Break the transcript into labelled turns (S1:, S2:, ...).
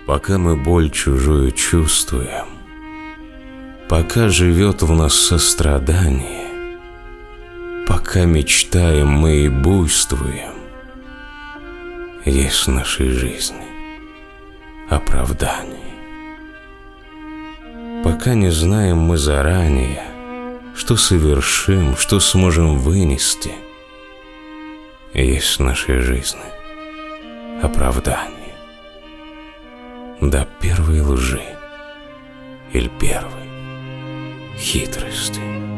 S1: Пока мы боль чужую чувствуем, пока живет в нас сострадание, пока мечтаем мы и буйствуем, есть в нашей жизни оправдание. Пока не знаем мы заранее, что совершим, что сможем вынести, есть в нашей жизни оправдание. До первой лжи или первой хитрости.